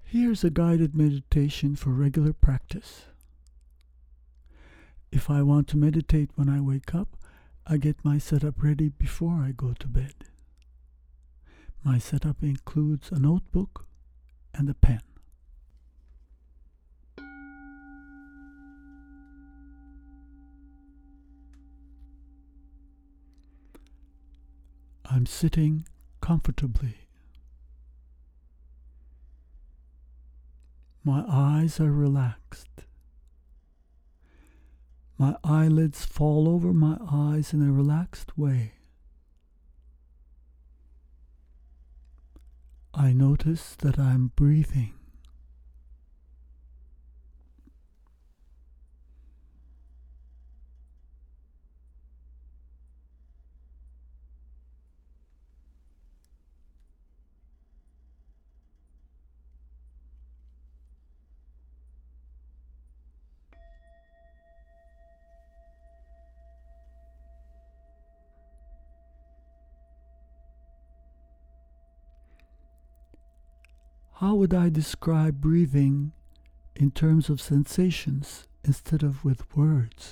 Here's a guided meditation for regular practice. If I want to meditate when I wake up, I get my setup ready before I go to bed. My setup includes a notebook and a pen. I'm sitting comfortably. My eyes are relaxed. My eyelids fall over my eyes in a relaxed way. I notice that I'm breathing. How would I describe breathing in terms of sensations instead of with words?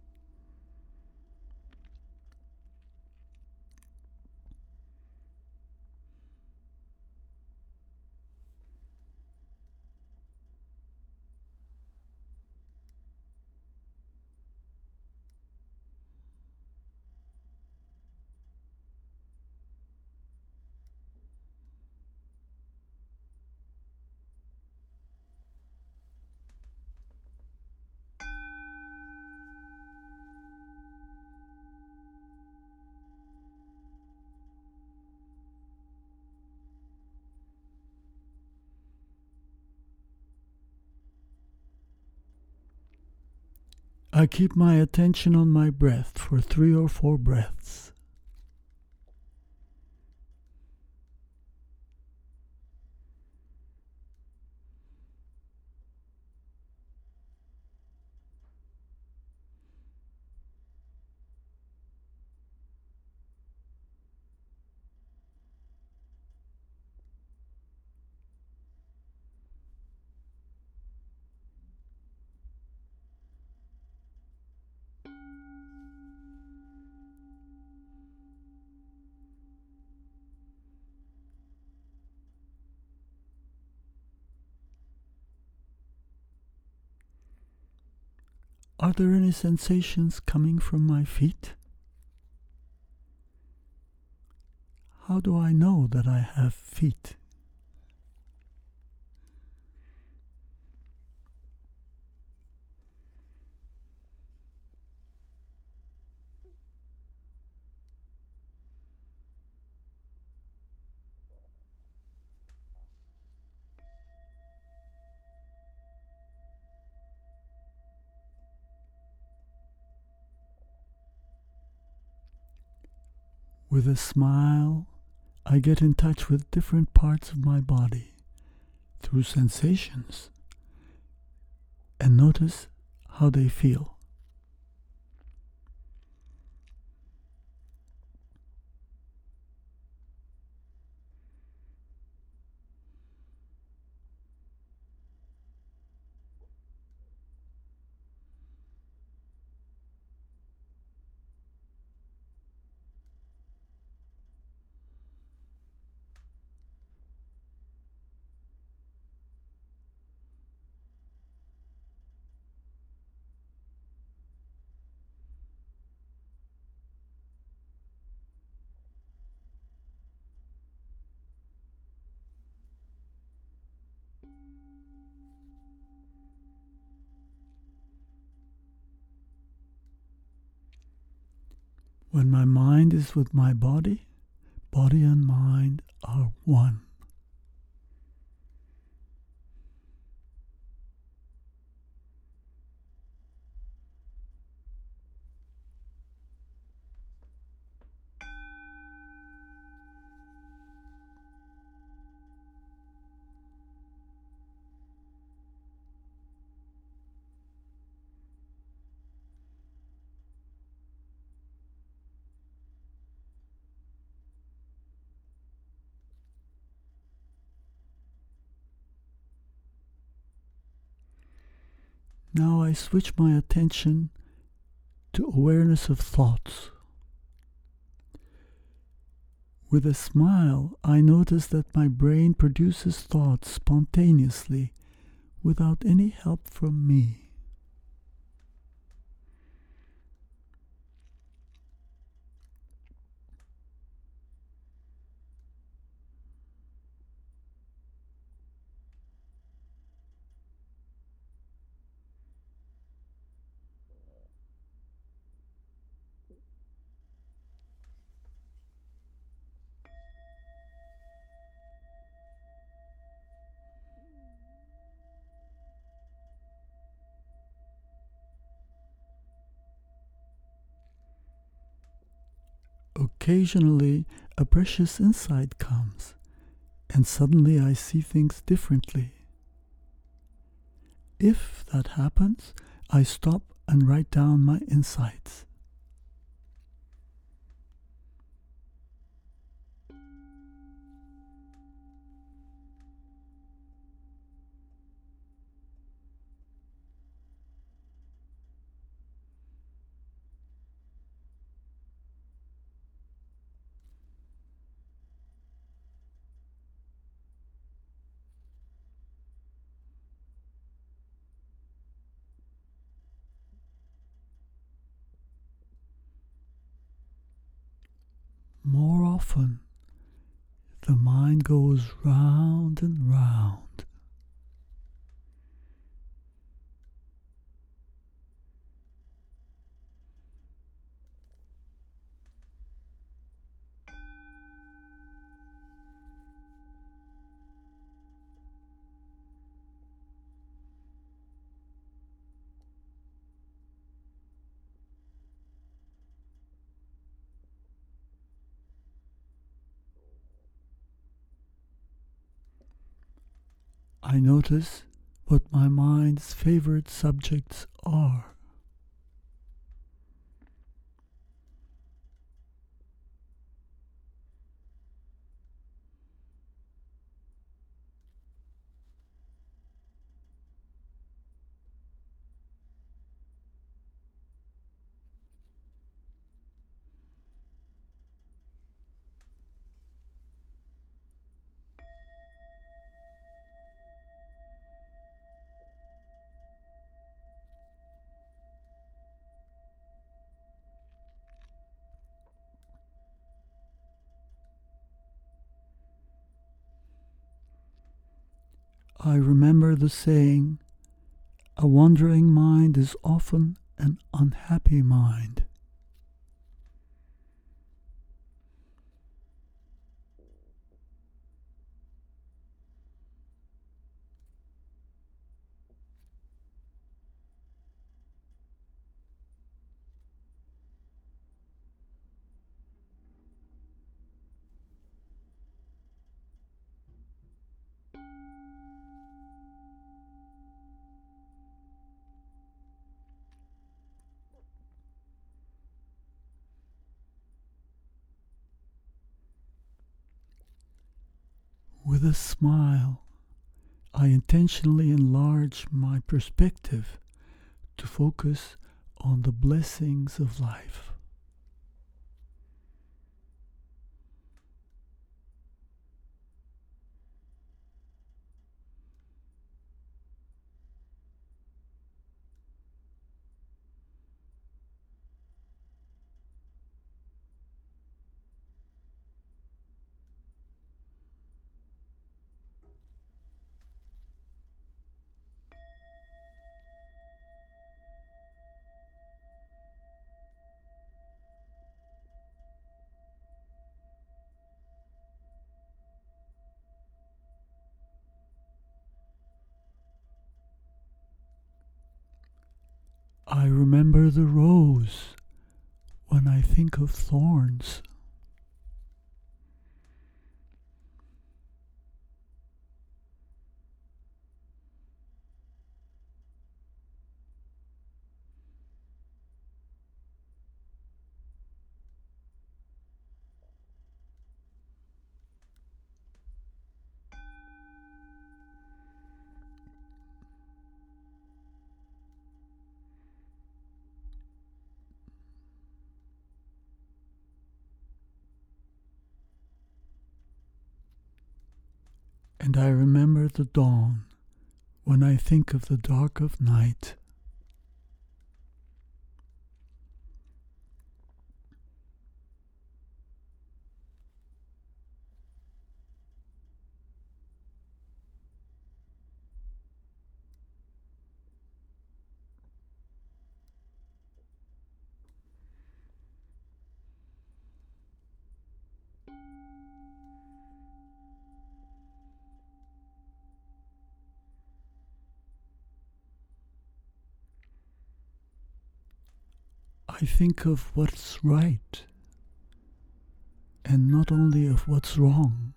I keep my attention on my breath for 3 or 4 breaths. Are there any sensations coming from my feet? How do I know that I have feet? With a smile, I get in touch with different parts of my body through sensations and notice how they feel. When my mind is with my body, body and mind are one. Now I switch my attention to awareness of thoughts. With a smile, I notice that my brain produces thoughts spontaneously without any help from me. Occasionally, a precious insight comes, and suddenly I see things differently. If that happens, I stop and write down my insights. More often, the mind goes round and round. I notice what my mind's favorite subjects are. I remember the saying, "A wandering mind is often an unhappy mind." With a smile, I intentionally enlarge my perspective to focus on the blessings of life. I remember the rose when I think of thorns. and I remember the dawn when I think of the dark of night. I think of what's right, and not only of what's wrong.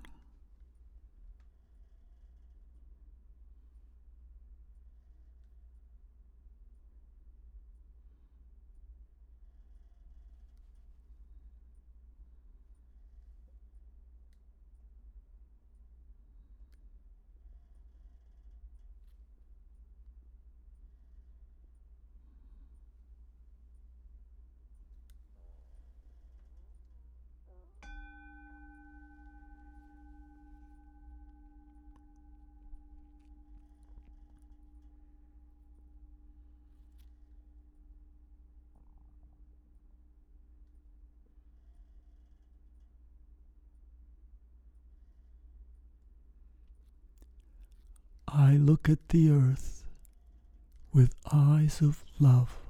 I look at the earth with eyes of love.